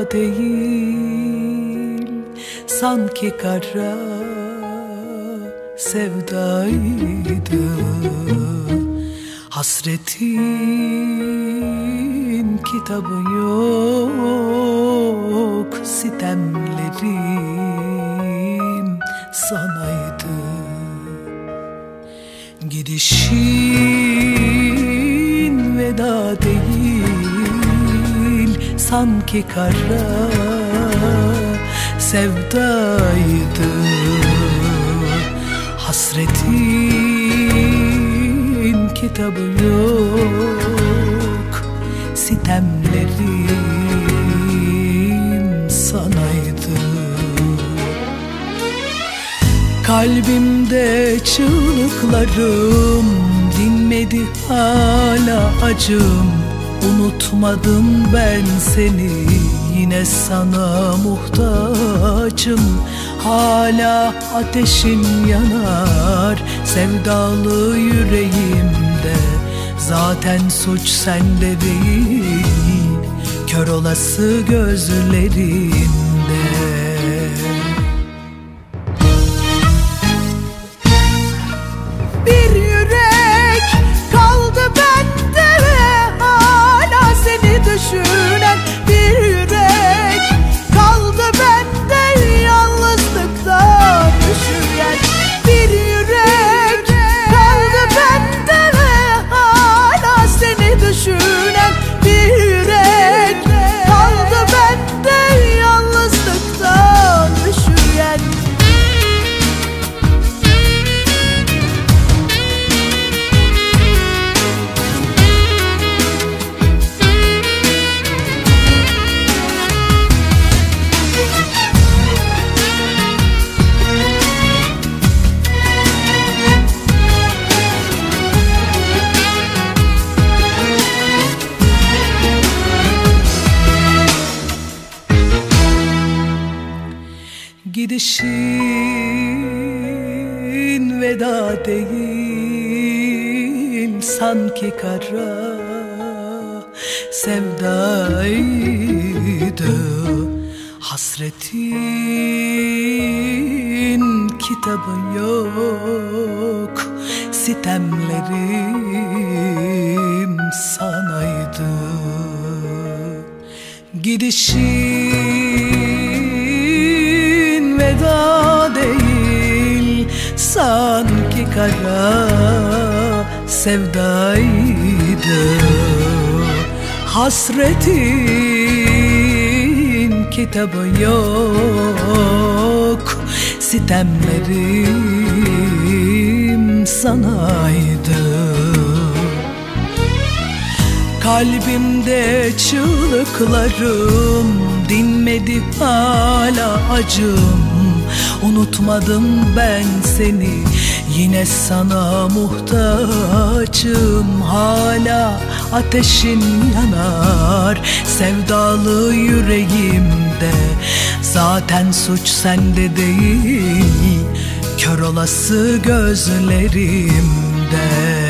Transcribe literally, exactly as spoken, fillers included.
değil, sanki kara sevdaydı. Hasretin kitabı yok, sitemlerim sanaydı. Gidişin veda değil, sanki kara sevdaydı. Hasretin kitabı yok, sitemlerim sanaydı. Kalbimde çığlıklarım dinmedi hala acım. Unutmadım ben seni, yine sana muhtacım. Hala ateşin yanar sevdalı yüreğimde. Zaten suç sende değil, kör olası gözlerinde. Bir yürek kaldı bende, hala seni düşünen. Bir yürek kaldı bende, yalnızlıktan üşüyen. Bir yürek kaldı bende, hala seni düşünen. Bir yürek kaldı bende, yalnızlıktan üşüyen. Gidişin veda değil, sanki kara sevdaydı. Hasretin kitabı yok, sitemlerim sanaydı. Gidişin veda değil, sanki kara sevdaydı. Hasretin kitabı yok, sitemlerim sanaydı. Kalbimde çığlıklarım dinmedi hala acım. Unutmadım ben seni, yine sana muhtaçım. Hala ateşin yanar sevdalı yüreğimde. Zaten suç sende değil, kör olası gözlerimde.